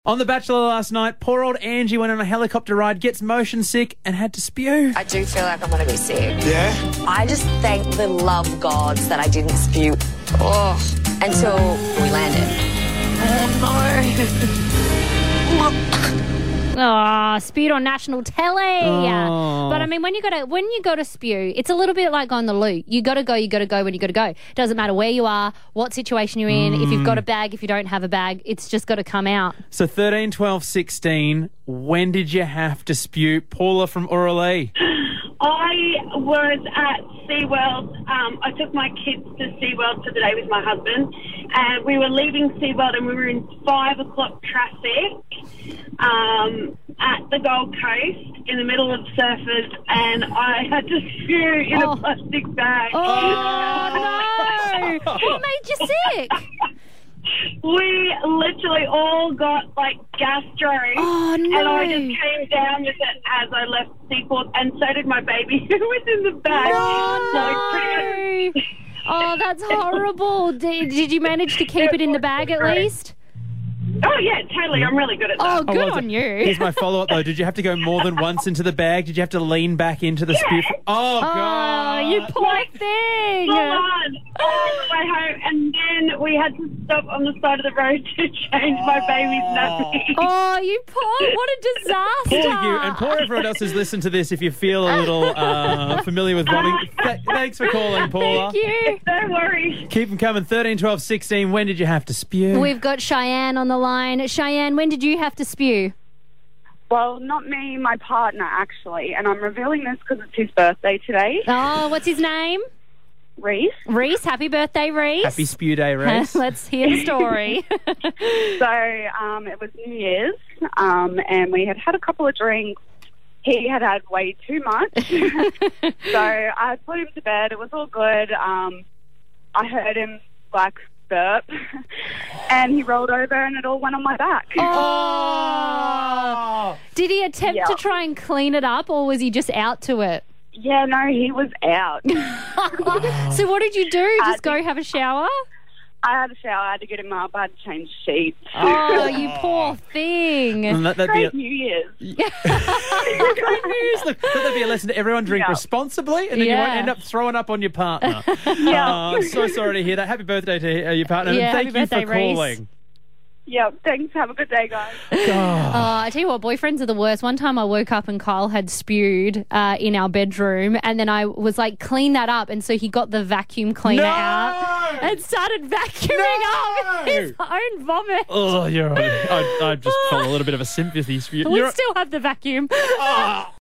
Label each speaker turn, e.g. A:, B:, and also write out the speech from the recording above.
A: On The Bachelor last night, poor old Angie went on a helicopter ride, gets motion sick and had to spew.
B: I do feel like I'm going to be sick.
C: Yeah?
B: I just thank the love gods that I didn't spew until we landed. Oh, no.
D: Oh, spewed on national telly.
A: Oh.
D: But I mean, when you go to spew, it's a little bit like on the loo. You got to go when you got to go. Doesn't matter where you are, what situation you're in, if you've got a bag, if you don't have a bag, it's just got to come out.
A: So 13, 12, 16, when did you have to spew? Paula from Uralee.
E: I was at SeaWorld. I took my kids to SeaWorld for the day with my husband. And we were leaving SeaWorld and we were in 5 o'clock traffic at the Gold Coast in the middle of surfers, and I had to spew in a plastic bag.
D: Oh, no! What made you sick?
E: We literally all got gastro.
D: Oh, no.
E: And I just came down with it as I left Seaport, and so did my baby who was in the bag.
D: Oh, no. Oh, that's horrible. Did you manage to keep it in the bag at least?
E: Oh, yeah, totally. I'm really good at that.
D: Oh, good on you.
A: Here's my follow-up, though. Did you have to go more than once into the bag? Did you have to lean back into the spew? Oh, God.
D: Oh, you poor thing.
E: Full on, all the way home, and then we had to stop on the side of the road to change my baby's nappy.
D: Oh, you poor, what a disaster.
A: Poor you, and poor everyone else who's listened to this. If you feel a little familiar with vomiting, thanks for calling, Paula.
D: Thank you.
E: No worries.
A: Keep them coming. 13, 12, 16, when did you have to spew?
D: We've got Cheyenne on the line. Cheyenne, when did you have to spew?
F: Well, not me, my partner, actually. And I'm revealing this because it's his birthday today.
D: Oh, what's his name?
F: Reese.
D: Reese, happy birthday, Reese.
A: Happy spew day, Reese.
D: Let's hear the story.
F: So it was New Year's, and we had a couple of drinks. He had way too much. So I put him to bed. It was all good. I heard him burp, and he rolled over and it all went on my back.
D: Oh! Did he attempt to try and clean it up, or was he just out to it?
F: Yeah, no, he was out.
D: So what did you do? Just go have a shower?
F: I had a shower, I had to get him up, I had to change sheets.
D: Oh, you poor thing.
F: Great New Year's.
A: Great news. Look, that'd be a lesson to everyone. Drink responsibly, and then you won't end up throwing up on your partner. So sorry to hear that. Happy birthday to your partner, and thank you for calling.
D: Reese.
F: Yeah, thanks. Have a good day, guys.
D: I tell you what, boyfriends are the worst. One time I woke up and Kyle had spewed in our bedroom, and then I was like, clean that up. And so he got the vacuum cleaner out and started vacuuming up his own vomit.
A: Oh, you're right. I just felt a little bit of a sympathy.
D: We still have the vacuum.